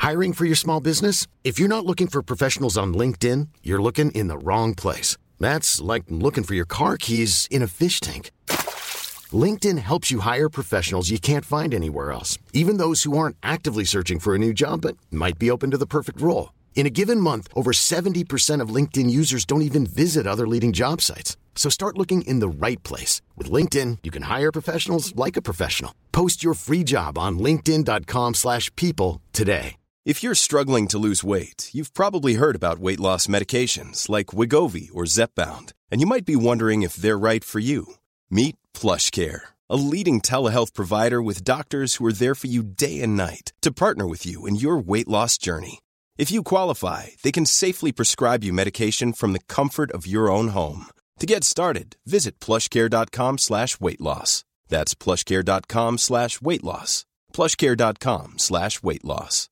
Hiring for your small business? If you're not looking for professionals on LinkedIn, you're looking in the wrong place. That's like looking for your car keys in a fish tank. LinkedIn helps you hire professionals you can't find anywhere else, even those who aren't actively searching for a new job but might be open to the perfect role. In a given month, over 70% of LinkedIn users don't even visit other leading job sites. So start looking in the right place. With LinkedIn, you can hire professionals like a professional. Post your free job on linkedin.com/people today. If you're struggling to lose weight, you've probably heard about weight loss medications like Wegovy or Zepbound, and you might be wondering if they're right for you. Meet PlushCare, a leading telehealth provider with doctors who are there for you day and night to partner with you in your weight loss journey. If you qualify, they can safely prescribe you medication from the comfort of your own home. To get started, visit plushcare.com/weightloss. That's plushcare.com/weightloss. plushcare.com/weightloss.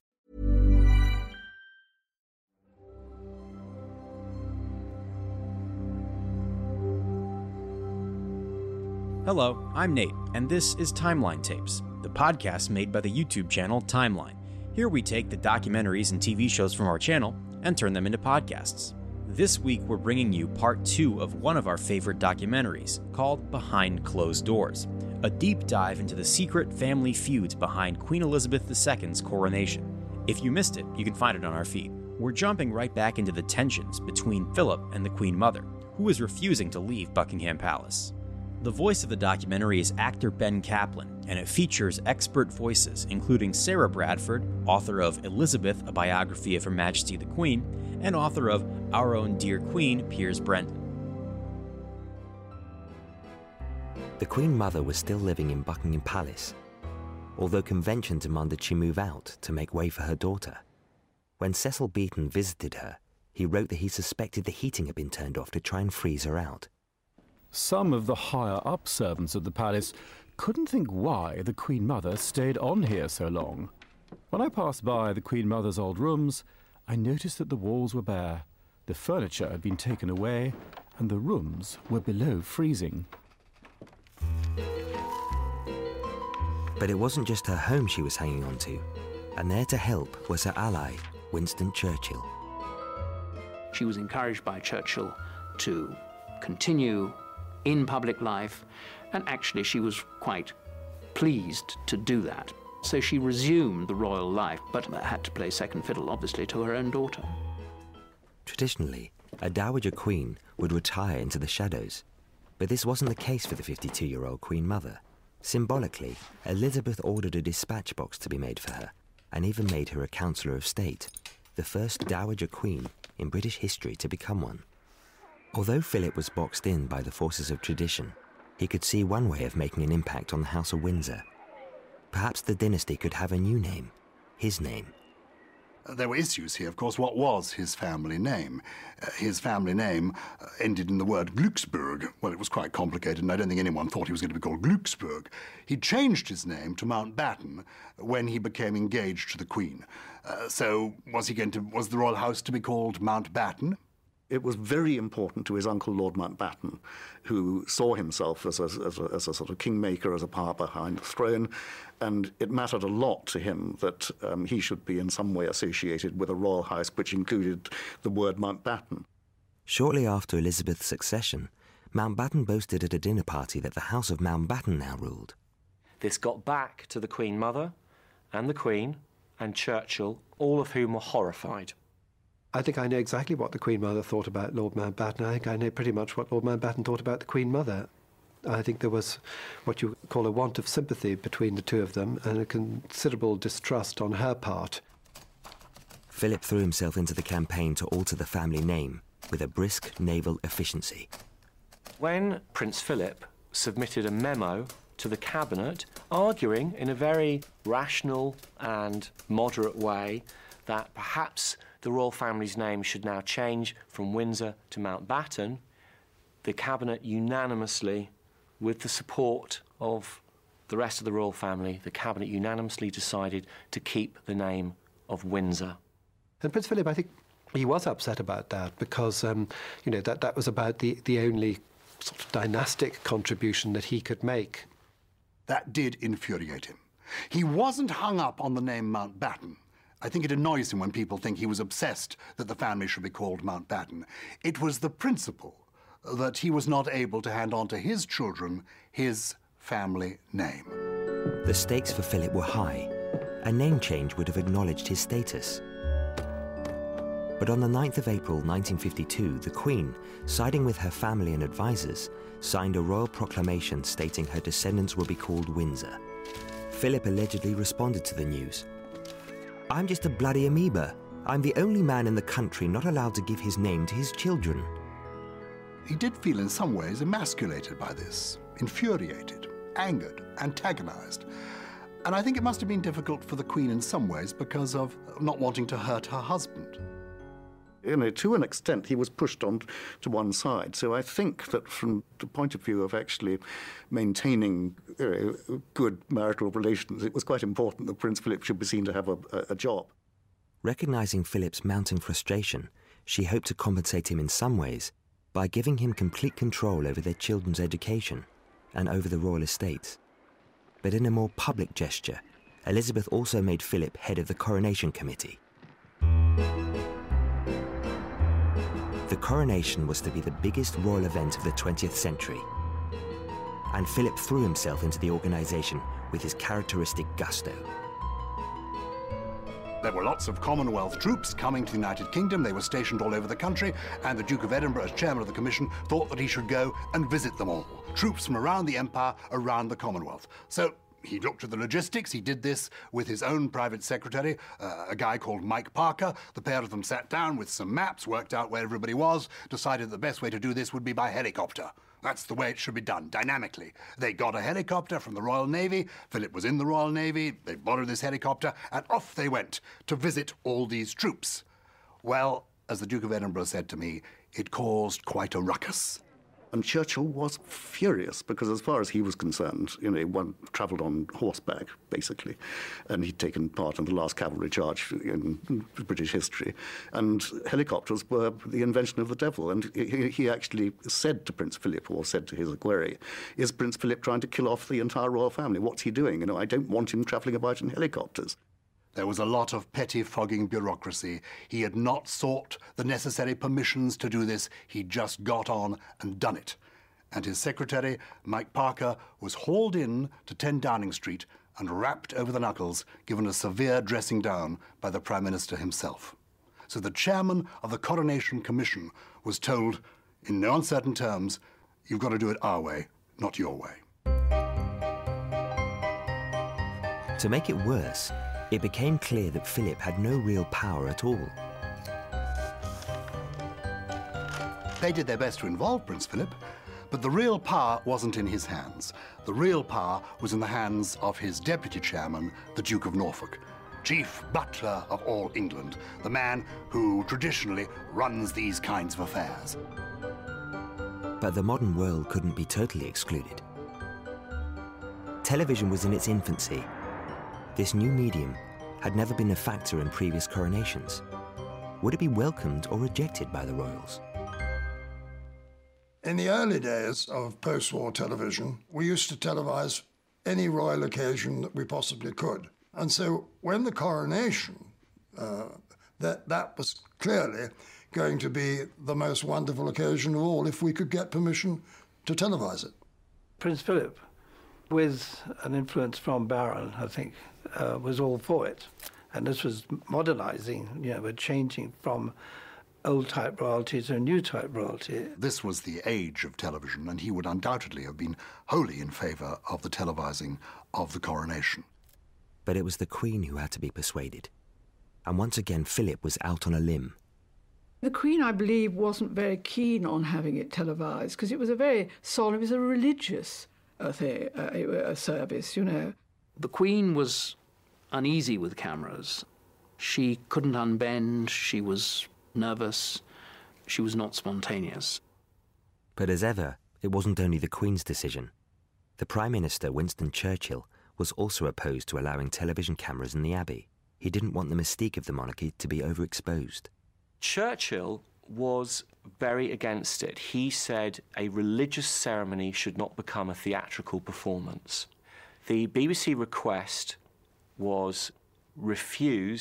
Hello, I'm Nate, and this is Timeline Tapes, the podcast made by the YouTube channel Timeline. Here we take the documentaries and TV shows from our channel and turn them into podcasts. This week we're bringing you part 2 of one of our favorite documentaries, called Behind Closed Doors, a deep dive into the secret family feuds behind Queen Elizabeth II's coronation. If you missed it, you can find it on our feed. We're jumping right back into the tensions between Philip and the Queen Mother, who is refusing to leave Buckingham Palace. The voice of the documentary is actor Ben Kaplan, and it features expert voices including Sarah Bradford, author of Elizabeth, a biography of Her Majesty the Queen, and author of Our Own Dear Queen, Piers Brent. The Queen Mother was still living in Buckingham Palace, although convention demanded she move out to make way for her daughter. When Cecil Beaton visited her, he wrote that he suspected the heating had been turned off to try and freeze her out. Some of the higher-up servants at the palace couldn't think why the Queen Mother stayed on here so long. When I passed by the Queen Mother's old rooms, I noticed that the walls were bare, the furniture had been taken away, and the rooms were below freezing. But it wasn't just her home she was hanging on to, and there to help was her ally, Winston Churchill. She was encouraged by Churchill to continue in public life, and actually she was quite pleased to do that. So she resumed the royal life, but had to play second fiddle, obviously, to her own daughter. Traditionally, a dowager queen would retire into the shadows, but this wasn't the case for the 52-year-old Queen Mother. Symbolically, Elizabeth ordered a dispatch box to be made for her, and even made her a Councillor of State, the first dowager queen in British history to become one. Although Philip was boxed in by the forces of tradition, he could see one way of making an impact on the House of Windsor. Perhaps the dynasty could have a new name, his name. There were issues here, of course. What was his family name? His family name ended in the word Glücksburg. Well, it was quite complicated, and I don't think anyone thought he was going to be called Glücksburg. He changed his name to Mountbatten when he became engaged to the Queen. So was the royal house to be called Mountbatten? It was very important to his uncle, Lord Mountbatten, who saw himself as a sort of kingmaker, as a power behind the throne, and it mattered a lot to him that he should be in some way associated with a royal house which included the word Mountbatten. Shortly after Elizabeth's accession, Mountbatten boasted at a dinner party that the House of Mountbatten now ruled. This got back to the Queen Mother and the Queen and Churchill, all of whom were horrified. I think I know exactly what the Queen Mother thought about Lord Mountbatten. I think I know pretty much what Lord Mountbatten thought about the Queen Mother. I think there was what you call a want of sympathy between the two of them and a considerable distrust on her part. Philip threw himself into the campaign to alter the family name with a brisk naval efficiency. When Prince Philip submitted a memo to the Cabinet arguing in a very rational and moderate way that perhaps the royal family's name should now change from Windsor to Mountbatten, the Cabinet unanimously, with the support of the rest of the royal family, the Cabinet unanimously decided to keep the name of Windsor. And Prince Philip, I think he was upset about that because, that was about the only sort of dynastic contribution that he could make. That did infuriate him. He wasn't hung up on the name Mountbatten. I think it annoys him when people think he was obsessed that the family should be called Mountbatten. It was the principle that he was not able to hand on to his children his family name. The stakes for Philip were high. A name change would have acknowledged his status. But on the 9th of April 1952, the Queen, siding with her family and advisors, signed a royal proclamation stating her descendants will be called Windsor. Philip allegedly responded to the news. "I'm just a bloody amoeba. I'm the only man in the country not allowed to give his name to his children." He did feel in some ways emasculated by this, infuriated, angered, antagonized. And I think it must have been difficult for the Queen in some ways because of not wanting to hurt her husband. You know, to an extent, he was pushed on to one side. So I think that from the point of view of actually maintaining good marital relations, it was quite important that Prince Philip should be seen to have a job. Recognizing Philip's mounting frustration, she hoped to compensate him in some ways by giving him complete control over their children's education and over the royal estates. But in a more public gesture, Elizabeth also made Philip head of the Coronation Committee. The coronation was to be the biggest royal event of the 20th century, and Philip threw himself into the organisation with his characteristic gusto. There were lots of Commonwealth troops coming to the United Kingdom. They were stationed all over the country, and the Duke of Edinburgh, as chairman of the commission, thought that he should go and visit them all. Troops from around the empire, around the Commonwealth. So he looked at the logistics. He did this with his own private secretary, a guy called Mike Parker. The pair of them sat down with some maps, worked out where everybody was, decided the best way to do this would be by helicopter. That's the way it should be done, dynamically. They got a helicopter from the Royal Navy. Philip was in the Royal Navy. They borrowed this helicopter, and off they went to visit all these troops. Well, as the Duke of Edinburgh said to me, it caused quite a ruckus. And Churchill was furious because, as far as he was concerned, you know, one travelled on horseback, basically, and he'd taken part in the last cavalry charge in British history. And helicopters were the invention of the devil. And he actually said to Prince Philip, or said to his equerry, "Is Prince Philip trying to kill off the entire royal family? What's he doing? You know, I don't want him travelling about in helicopters." There was a lot of pettifogging bureaucracy. He had not sought the necessary permissions to do this. He just got on and done it. And his secretary, Mike Parker, was hauled in to 10 Downing Street and rapped over the knuckles, given a severe dressing down by the Prime Minister himself. So the chairman of the Coronation Commission was told, in no uncertain terms, "You've got to do it our way, not your way." To make it worse, it became clear that Philip had no real power at all. They did their best to involve Prince Philip, but the real power wasn't in his hands. The real power was in the hands of his deputy chairman, the Duke of Norfolk, chief butler of all England, the man who traditionally runs these kinds of affairs. But the modern world couldn't be totally excluded. Television was in its infancy. This new medium had never been a factor in previous coronations. Would it be welcomed or rejected by the royals? In the early days of post-war television, we used to televise any royal occasion that we possibly could. And so when the coronation, that was clearly going to be the most wonderful occasion of all if we could get permission to televise it. Prince Philip, with an influence from Baron, I think, was all for it. And this was modernising, you know, changing from old-type royalty to a new-type royalty. This was the age of television, and he would undoubtedly have been wholly in favour of the televising of the coronation. But it was the Queen who had to be persuaded. And once again, Philip was out on a limb. The Queen, I believe, wasn't very keen on having it televised, because it was a very solemn, it was a religious a service, you know. The Queen was uneasy with cameras. She couldn't unbend, she was nervous, she was not spontaneous. But as ever, it wasn't only the Queen's decision. The Prime Minister, Winston Churchill, was also opposed to allowing television cameras in the Abbey. He didn't want the mystique of the monarchy to be overexposed. Churchill was very against it. He said a religious ceremony should not become a theatrical performance. The BBC request was refused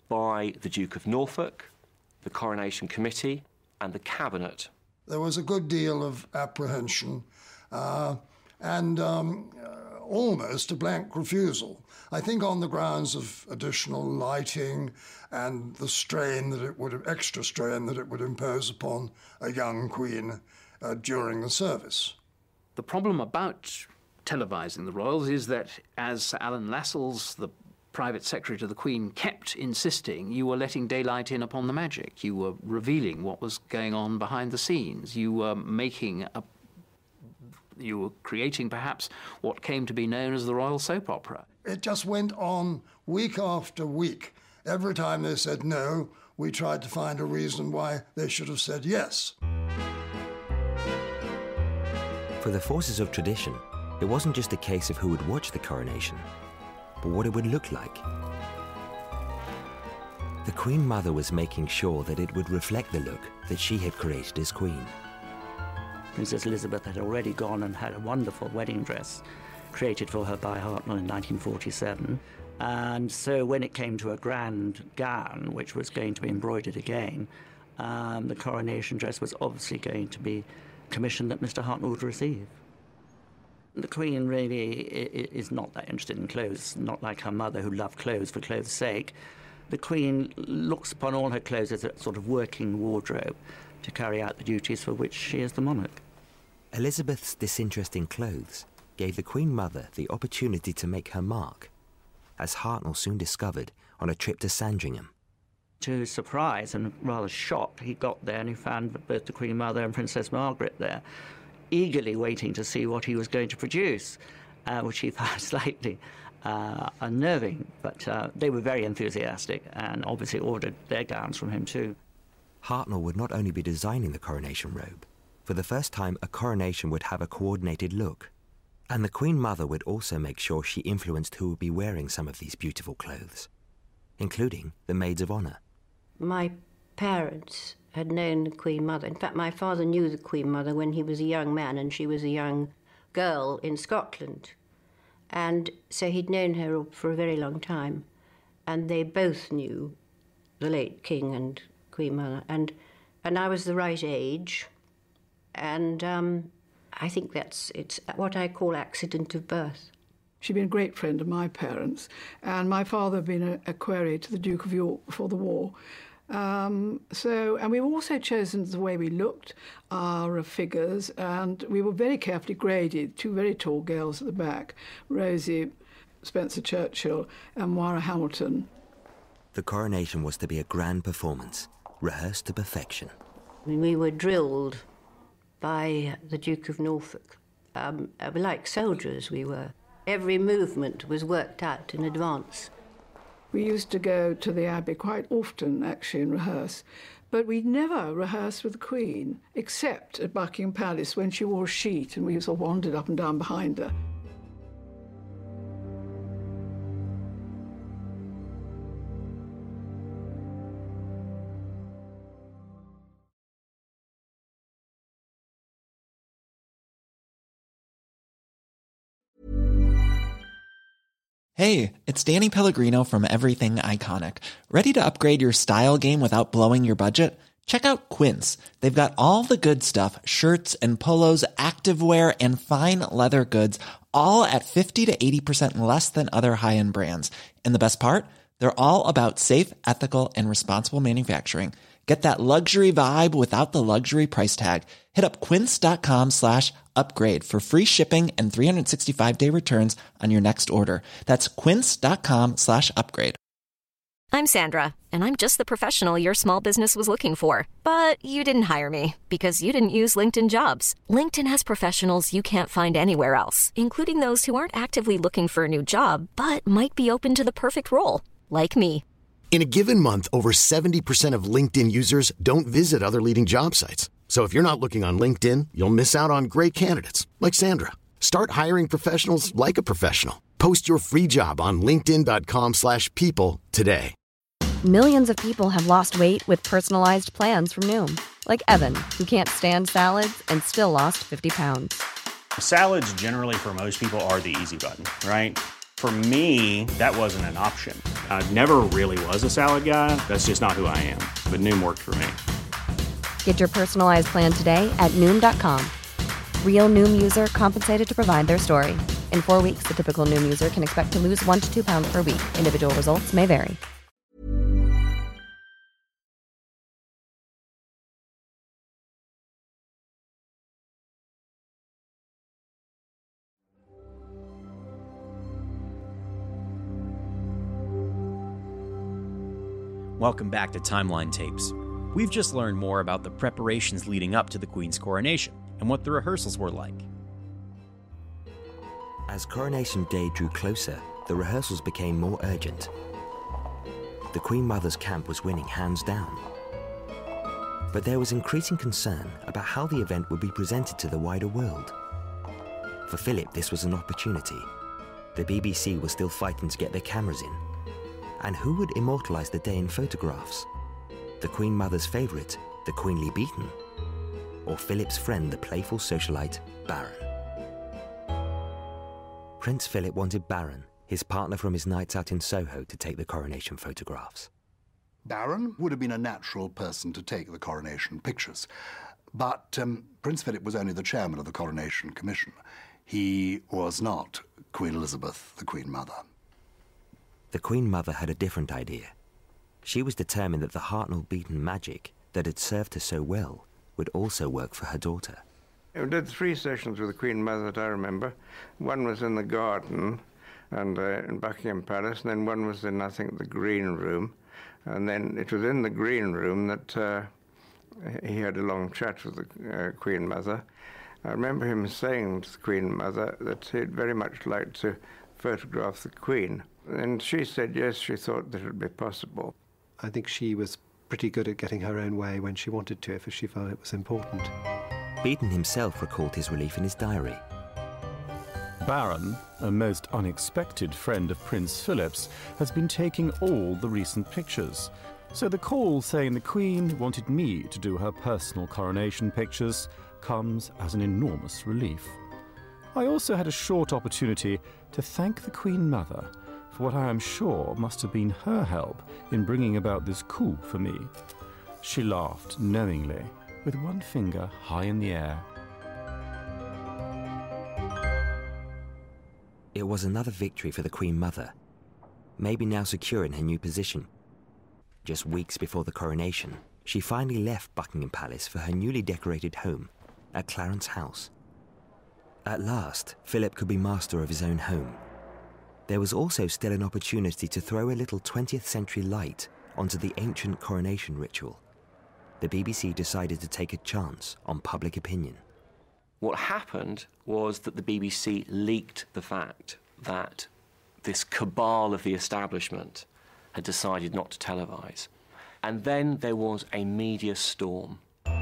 by the Duke of Norfolk, the Coronation Committee, and the Cabinet. There was a good deal of apprehension and almost a blank refusal. I think on the grounds of additional lighting and the extra strain that it would impose upon a young queen during the service. The problem about televising the royals is that, as Sir Alan Lascelles, the private secretary to the Queen, kept insisting, you were letting daylight in upon the magic. You were revealing what was going on behind the scenes. You were creating perhaps what came to be known as the royal soap opera. It just went on week after week. Every time they said no, we tried to find a reason why they should have said yes. For the forces of tradition, it wasn't just a case of who would watch the coronation, but what it would look like. The Queen Mother was making sure that it would reflect the look that she had created as Queen. Princess Elizabeth had already gone and had a wonderful wedding dress created for her by Hartnell in 1947. And so when it came to a grand gown, which was going to be embroidered again, the coronation dress was obviously going to be commissioned that Mr. Hartnell would receive. The Queen really is not that interested in clothes, not like her mother who loved clothes for clothes' sake. The Queen looks upon all her clothes as a sort of working wardrobe to carry out the duties for which she is the monarch. Elizabeth's disinterest in clothes gave the Queen Mother the opportunity to make her mark, as Hartnell soon discovered on a trip to Sandringham. To his surprise and rather shocked, he got there and he found both the Queen Mother and Princess Margaret there, eagerly waiting to see what he was going to produce, which he found slightly unnerving. But they were very enthusiastic and obviously ordered their gowns from him too. Hartnell would not only be designing the coronation robe. For the first time, a coronation would have a coordinated look. And the Queen Mother would also make sure she influenced who would be wearing some of these beautiful clothes, including the Maids of Honour. My parents had known the Queen Mother. In fact, my father knew the Queen Mother when he was a young man and she was a young girl in Scotland. And so he'd known her for a very long time. And they both knew the late King and Queen Mother. And I was the right age. And I think it's what I call accident of birth. She'd been a great friend of my parents, and my father had been a equerry to the Duke of York before the war. And we were also chosen the way we looked, our figures, and we were very carefully graded. Two very tall girls at the back, Rosie Spencer Churchill and Moira Hamilton. The coronation was to be a grand performance, rehearsed to perfection. We were drilled by the Duke of Norfolk. Like soldiers we were. Every movement was worked out in advance. We used to go to the Abbey quite often, actually, and rehearse. But we never rehearsed with the Queen, except at Buckingham Palace when she wore a sheet and we sort of wandered up and down behind her. Hey, it's Danny Pellegrino from Everything Iconic. Ready to upgrade your style game without blowing your budget? Check out Quince. They've got all the good stuff, shirts and polos, activewear, and fine leather goods, all at 50 to 80% less than other high-end brands. And the best part? They're all about safe, ethical, and responsible manufacturing. Get that luxury vibe without the luxury price tag. Hit up quince.com/upgrade for free shipping and 365-day returns on your next order. That's quince.com/upgrade. I'm Sandra, and I'm just the professional your small business was looking for. But you didn't hire me because you didn't use LinkedIn Jobs. LinkedIn has professionals you can't find anywhere else, including those who aren't actively looking for a new job, but might be open to the perfect role, like me. In a given month, over 70% of LinkedIn users don't visit other leading job sites. So if you're not looking on LinkedIn, you'll miss out on great candidates like Sandra. Start hiring professionals like a professional. Post your free job on linkedin.com/people today. Millions of people have lost weight with personalized plans from Noom, like Evan, who can't stand salads and still lost 50 pounds. Salads generally for most people are the easy button, right? For me, that wasn't an option. I never really was a salad guy. That's just not who I am. But Noom worked for me. Get your personalized plan today at Noom.com. Real Noom user compensated to provide their story. In 4 weeks, the typical Noom user can expect to lose 1 to 2 pounds per week. Individual results may vary. Welcome back to Timeline Tapes. We've just learned more about the preparations leading up to the Queen's coronation and what the rehearsals were like. As Coronation Day drew closer, the rehearsals became more urgent. The Queen Mother's camp was winning hands down. But there was increasing concern about how the event would be presented to the wider world. For Philip, this was an opportunity. The BBC was still fighting to get their cameras in. And who would immortalise the day in photographs? The Queen Mother's favourite, the queenly beaten? Or Philip's friend, the playful socialite, Baron? Prince Philip wanted Baron, his partner from his nights out in Soho, to take the coronation photographs. Baron would have been a natural person to take the coronation pictures. But Prince Philip was only the chairman of the Coronation Commission. He was not Queen Elizabeth, the Queen Mother. The Queen Mother had a different idea. She was determined that the Hartnell-Beaton magic that had served her so well would also work for her daughter. We did 3 sessions with the Queen Mother that I remember. One was in the garden and in Buckingham Palace, and then one was in, I think, the Green Room. And then it was in the Green Room that he had a long chat with the Queen Mother. I remember him saying to the Queen Mother that he'd very much like to photograph the Queen. And she said yes, she thought that it would be possible. I think she was pretty good at getting her own way when she wanted to, if she felt it was important. Beaton himself recalled his relief in his diary. Baron, a most unexpected friend of Prince Philip's, has been taking all the recent pictures. So the call saying the Queen wanted me to do her personal coronation pictures comes as an enormous relief. I also had a short opportunity to thank the Queen Mother for what I am sure must have been her help in bringing about this coup for me. She laughed knowingly, with one finger high in the air. It was another victory for the Queen Mother, maybe now secure in her new position. Just weeks before the coronation, she finally left Buckingham Palace for her newly decorated home at Clarence House. At last, Philip could be master of his own home. There was also still an opportunity to throw a little 20th century light onto the ancient coronation ritual. The BBC decided to take a chance on public opinion. What happened was that the BBC leaked the fact that this cabal of the establishment had decided not to televise. And then there was a media storm.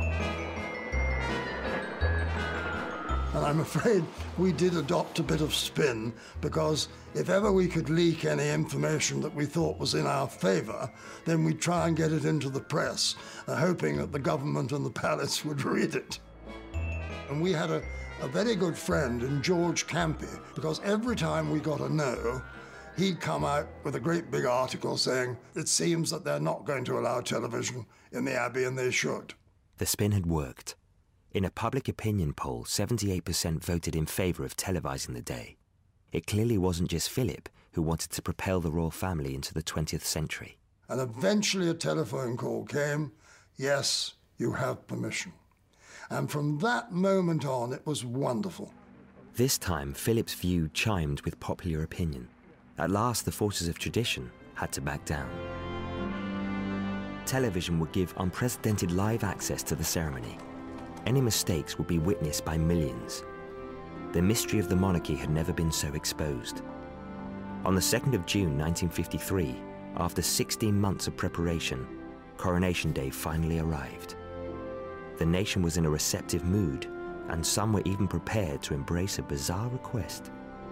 And I'm afraid we did adopt a bit of spin, because if ever we could leak any information that we thought was in our favour, then we'd try and get it into the press, hoping that the government and the palace would read it. And we had a very good friend in George Campy, because every time we got a no, he'd come out with a great big article saying, it seems that they're not going to allow television in the Abbey, and they should. The spin had worked. In a public opinion poll, 78% voted in favour of televising the day. It clearly wasn't just Philip who wanted to propel the royal family into the 20th century. And eventually a telephone call came, yes, you have permission. And from that moment on, it was wonderful. This time, Philip's view chimed with popular opinion. At last, the forces of tradition had to back down. Television would give unprecedented live access to the ceremony. Any mistakes would be witnessed by millions. The mystery of the monarchy had never been so exposed. On the 2nd of June 1953, after 16 months of preparation, Coronation Day finally arrived. The nation was in a receptive mood, and some were even prepared to embrace a bizarre request.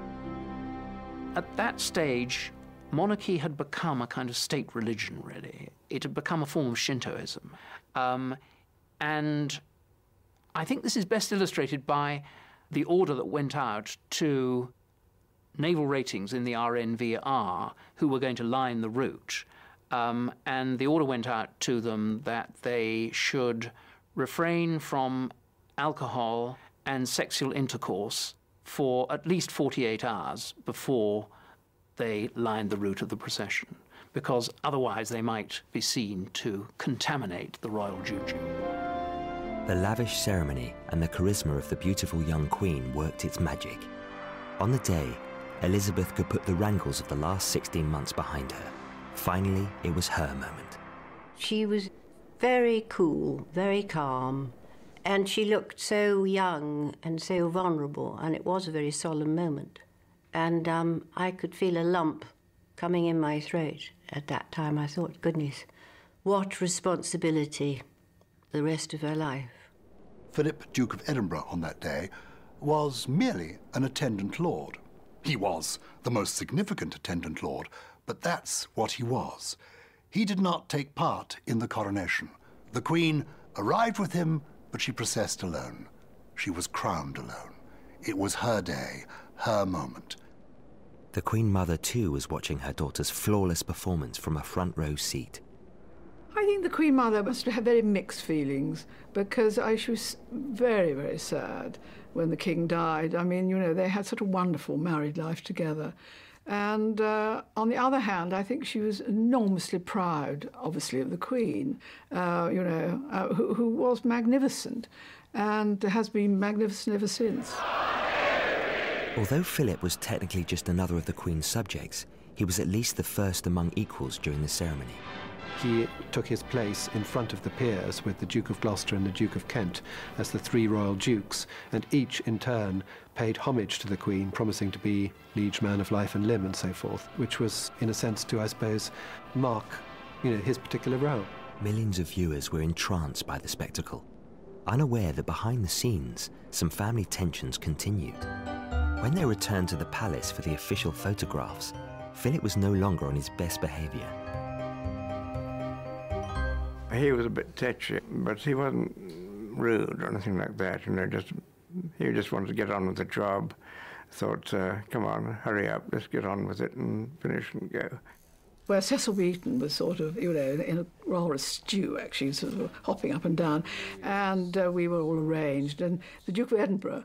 At that stage, monarchy had become a kind of state religion, really. It had become a form of Shintoism. And I think this is best illustrated by the order that went out to naval ratings in the RNVR who were going to line the route, and the order went out to them that they should refrain from alcohol and sexual intercourse for at least 48 hours before they lined the route of the procession, because otherwise they might be seen to contaminate the royal juju. The lavish ceremony and the charisma of the beautiful young queen worked its magic. On the day, Elizabeth could put the wrangles of the last 16 months behind her. Finally, it was her moment. She was very cool, very calm, and she looked so young and so vulnerable, and it was a very solemn moment. And I could feel a lump coming in my throat at that time. I thought, goodness, what responsibility the rest of her life. Philip, Duke of Edinburgh, on that day, was merely an attendant lord. He was the most significant attendant lord, but that's what he was. He did not take part in the coronation. The Queen arrived with him, but she processed alone. She was crowned alone. It was her day, her moment. The Queen Mother, too, was watching her daughter's flawless performance from a front row seat. I think the Queen Mother must have very mixed feelings, because she was very, very sad when the King died. I mean, you know, they had such a wonderful married life together. And on the other hand, I think she was enormously proud, obviously, of the Queen, who was magnificent and has been magnificent ever since. Although Philip was technically just another of the Queen's subjects, he was at least the first among equals during the ceremony. He took his place in front of the peers with the Duke of Gloucester and the Duke of Kent as the three royal dukes, and each in turn paid homage to the Queen, promising to be liege man of life and limb and so forth, which was, in a sense, to, I suppose, mark, his particular role. Millions of viewers were entranced by the spectacle, unaware that behind the scenes, some family tensions continued. When they returned to the palace for the official photographs, Philip was no longer on his best behaviour. He was a bit tetchy, but he wasn't rude or anything like that. He just wanted to get on with the job. Thought, come on, hurry up, let's get on with it and finish and go. Where Cecil Beaton was sort of, in a rather a stew, actually, sort of hopping up and down, and we were all arranged. And the Duke of Edinburgh,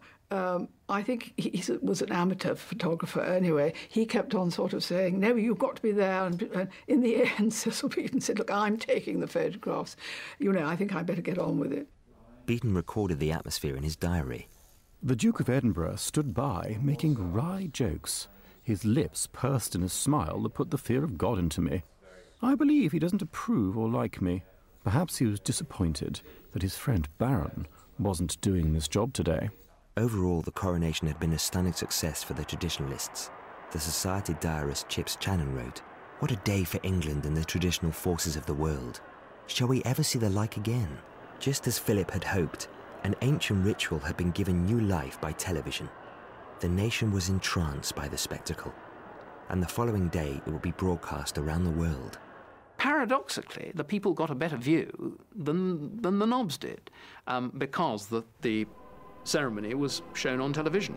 I think he was an amateur photographer anyway. He kept on sort of saying, no, you've got to be there. And in the end, Cecil Beaton said, look, I'm taking the photographs. I think I better get on with it. Beaton recorded the atmosphere in his diary. The Duke of Edinburgh stood by, making wry jokes. His lips pursed in a smile that put the fear of God into me. I believe he doesn't approve or like me. Perhaps he was disappointed that his friend Baron wasn't doing this job today. Overall, the coronation had been a stunning success for the traditionalists. The Society diarist Chips Channon wrote, "What a day for England and the traditional forces of the world. Shall we ever see the like again?" Just as Philip had hoped, an ancient ritual had been given new life by television. The nation was entranced by the spectacle, and the following day it would be broadcast around the world. Paradoxically, the people got a better view than the knobs did, because the ceremony was shown on television.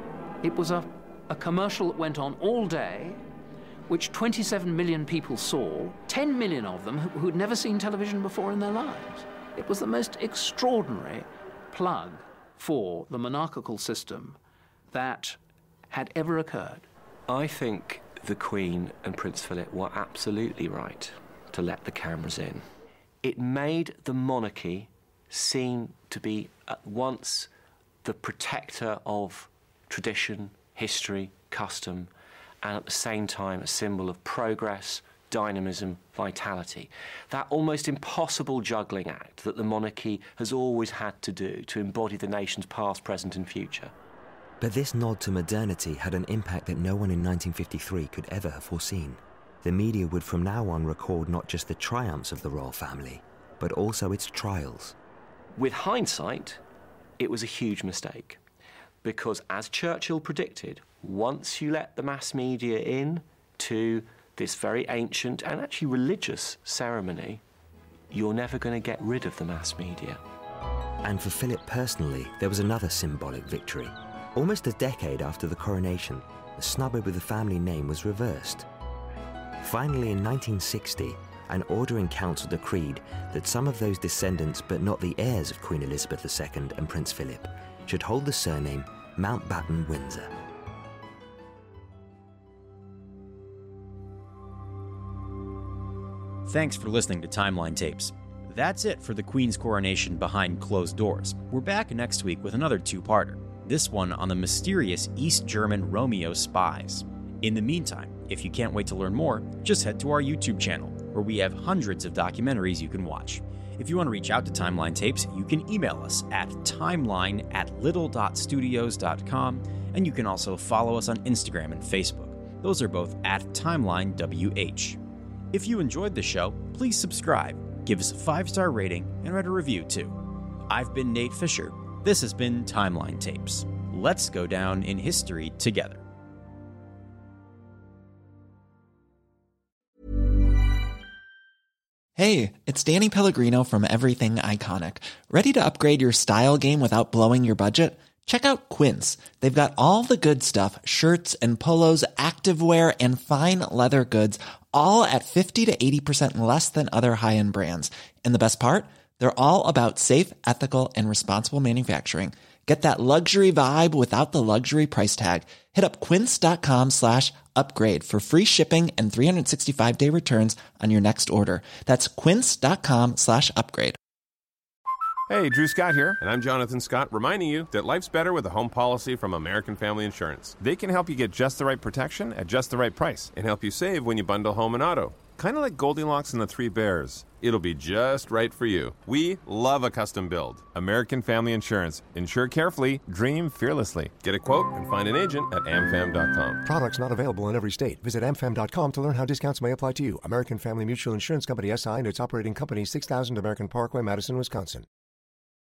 It was a commercial that went on all day, which 27 million people saw, 10 million of them who had never seen television before in their lives. It was the most extraordinary plug for the monarchical system that had ever occurred. I think the Queen and Prince Philip were absolutely right to let the cameras in. It made the monarchy seem to be at once the protector of tradition, history, custom, and at the same time a symbol of progress, dynamism, vitality. That almost impossible juggling act that the monarchy has always had to do to embody the nation's past, present and future. But this nod to modernity had an impact that no one in 1953 could ever have foreseen. The media would from now on record not just the triumphs of the royal family, but also its trials. With hindsight, it was a huge mistake, because as Churchill predicted, once you let the mass media in to this very ancient and actually religious ceremony, you're never going to get rid of the mass media. And for Philip personally, there was another symbolic victory. Almost a decade after the coronation, the snubber with the family name was reversed. Finally, in 1960, an order in council decreed that some of those descendants, but not the heirs of Queen Elizabeth II and Prince Philip, should hold the surname Mountbatten-Windsor. Thanks for listening to Timeline Tapes. That's it for the Queen's coronation behind closed doors. We're back next week with another two-parter, this one on the mysterious East German Romeo spies. In the meantime, if you can't wait to learn more, just head to our YouTube channel, where we have hundreds of documentaries you can watch. If you want to reach out to Timeline Tapes, you can email us at timeline@little.studios.com, and you can also follow us on Instagram and Facebook. Those are both at TimelineWH. If you enjoyed the show, please subscribe, give us a 5-star rating, and write a review too. I've been Nate Fisher. This has been Timeline Tapes. Let's go down in history together. Hey, it's Danny Pellegrino from Everything Iconic. Ready to upgrade your style game without blowing your budget? Check out Quince. They've got all the good stuff, shirts and polos, activewear, and fine leather goods, all at 50 to 80% less than other high-end brands. And the best part? They're all about safe, ethical, and responsible manufacturing. Get that luxury vibe without the luxury price tag. Hit up quince.com/upgrade for free shipping and 365-day returns on your next order. That's quince.com/upgrade. Hey, Drew Scott here, and I'm Jonathan Scott, reminding you that life's better with a home policy from American Family Insurance. They can help you get just the right protection at just the right price and help you save when you bundle home and auto. Kind of like Goldilocks and the Three Bears. It'll be just right for you. We love a custom build. American Family Insurance. Insure carefully, dream fearlessly. Get a quote and find an agent at amfam.com. Products not available in every state. Visit amfam.com to learn how discounts may apply to you. American Family Mutual Insurance Company, S.I. and its operating company, 6000 American Parkway, Madison, Wisconsin.